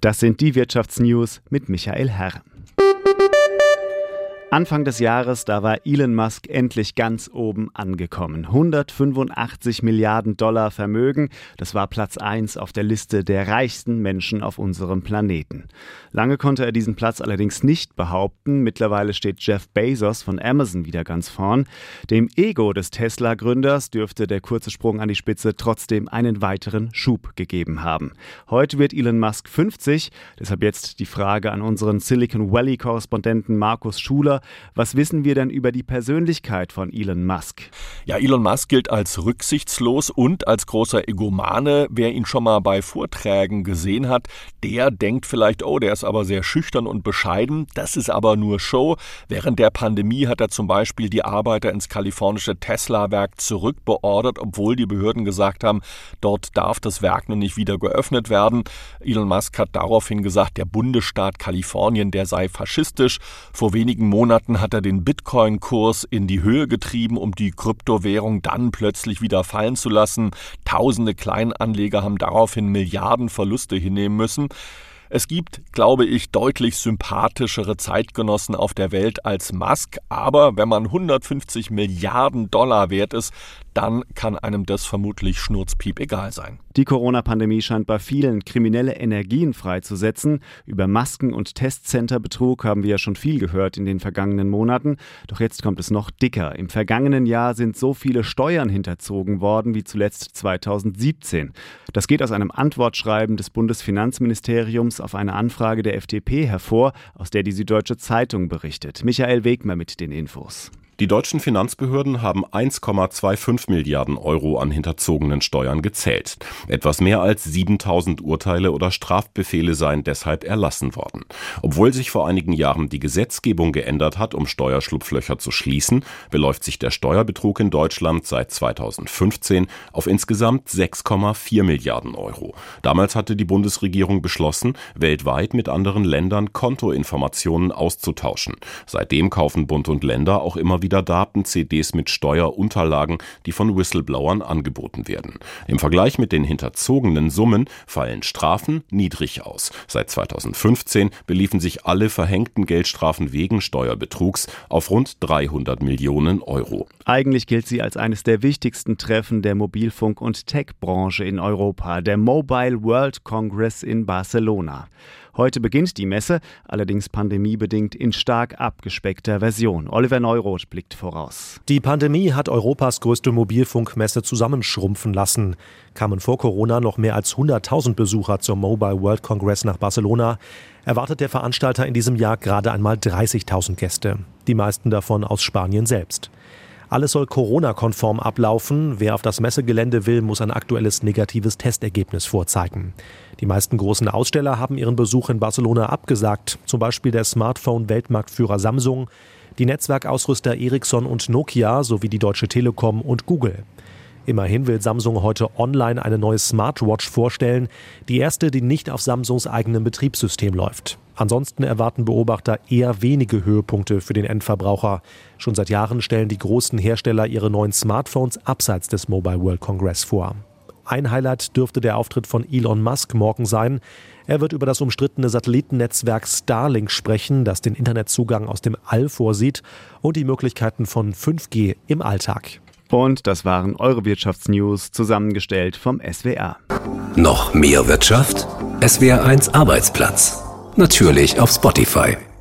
Das sind die Wirtschaftsnews mit Michael Herr. Anfang des Jahres, da war Elon Musk endlich ganz oben angekommen. 185 Milliarden Dollar Vermögen, das war Platz 1 auf der Liste der reichsten Menschen auf unserem Planeten. Lange konnte er diesen Platz allerdings nicht behaupten. Mittlerweile steht Jeff Bezos von Amazon wieder ganz vorn. Dem Ego des Tesla-Gründers dürfte der kurze Sprung an die Spitze trotzdem einen weiteren Schub gegeben haben. Heute wird Elon Musk 50, deshalb jetzt die Frage an unseren Silicon Valley-Korrespondenten Markus Schuler. Was wissen wir denn über die Persönlichkeit von Elon Musk? Ja, Elon Musk gilt als rücksichtslos und als großer Egomane. Wer ihn schon mal bei Vorträgen gesehen hat, der denkt vielleicht, oh, der ist aber sehr schüchtern und bescheiden. Das ist aber nur Show. Während der Pandemie hat er zum Beispiel die Arbeiter ins kalifornische Tesla-Werk zurückbeordert, obwohl die Behörden gesagt haben, dort darf das Werk noch nicht wieder geöffnet werden. Elon Musk hat daraufhin gesagt, der Bundesstaat Kalifornien, der sei faschistisch. Vor wenigen Monaten hat er den Bitcoin-Kurs in die Höhe getrieben, um die Kryptowährung dann plötzlich wieder fallen zu lassen. Tausende Kleinanleger haben daraufhin Milliarden Verluste hinnehmen müssen. Es gibt, glaube ich, deutlich sympathischere Zeitgenossen auf der Welt als Musk, aber wenn man 150 Milliarden Dollar wert ist, dann kann einem das vermutlich schnurzpiep egal sein. Die Corona-Pandemie scheint bei vielen kriminelle Energien freizusetzen. Über Masken- und Testcenter-Betrug haben wir ja schon viel gehört in den vergangenen Monaten. Doch jetzt kommt es noch dicker. Im vergangenen Jahr sind so viele Steuern hinterzogen worden wie zuletzt 2017. Das geht aus einem Antwortschreiben des Bundesfinanzministeriums auf eine Anfrage der FDP hervor, aus der die Süddeutsche Zeitung berichtet. Michael Wegmer mit den Infos. Die deutschen Finanzbehörden haben 1,25 Milliarden Euro an hinterzogenen Steuern gezählt. Etwas mehr als 7000 Urteile oder Strafbefehle seien deshalb erlassen worden. Obwohl sich vor einigen Jahren die Gesetzgebung geändert hat, um Steuerschlupflöcher zu schließen, beläuft sich der Steuerbetrug in Deutschland seit 2015 auf insgesamt 6,4 Milliarden Euro. Damals hatte die Bundesregierung beschlossen, weltweit mit anderen Ländern Kontoinformationen auszutauschen. Seitdem kaufen Bund und Länder auch immer wieder Daten-CDs mit Steuerunterlagen, die von Whistleblowern angeboten werden. Im Vergleich mit den hinterzogenen Summen fallen Strafen niedrig aus. Seit 2015 beliefen sich alle verhängten Geldstrafen wegen Steuerbetrugs auf rund 300 Millionen Euro. Eigentlich gilt sie als eines der wichtigsten Treffen der Mobilfunk- und Tech-Branche in Europa, der Mobile World Congress in Barcelona. Heute beginnt die Messe, allerdings pandemiebedingt in stark abgespeckter Version. Oliver Neuroth blickt voraus. Die Pandemie hat Europas größte Mobilfunkmesse zusammenschrumpfen lassen. Kamen vor Corona noch mehr als 100.000 Besucher zum Mobile World Congress nach Barcelona, erwartet der Veranstalter in diesem Jahr gerade einmal 30.000 Gäste. Die meisten davon aus Spanien selbst. Alles soll Corona-konform ablaufen. Wer auf das Messegelände will, muss ein aktuelles negatives Testergebnis vorzeigen. Die meisten großen Aussteller haben ihren Besuch in Barcelona abgesagt. Zum Beispiel der Smartphone-Weltmarktführer Samsung, die Netzwerkausrüster Ericsson und Nokia sowie die Deutsche Telekom und Google. Immerhin will Samsung heute online eine neue Smartwatch vorstellen. Die erste, die nicht auf Samsungs eigenem Betriebssystem läuft. Ansonsten erwarten Beobachter eher wenige Höhepunkte für den Endverbraucher. Schon seit Jahren stellen die großen Hersteller ihre neuen Smartphones abseits des Mobile World Congress vor. Ein Highlight dürfte der Auftritt von Elon Musk morgen sein. Er wird über das umstrittene Satellitennetzwerk Starlink sprechen, das den Internetzugang aus dem All vorsieht und die Möglichkeiten von 5G im Alltag. Und das waren eure Wirtschaftsnews, zusammengestellt vom SWR. Noch mehr Wirtschaft? SWR1 Arbeitsplatz. Natürlich auf Spotify.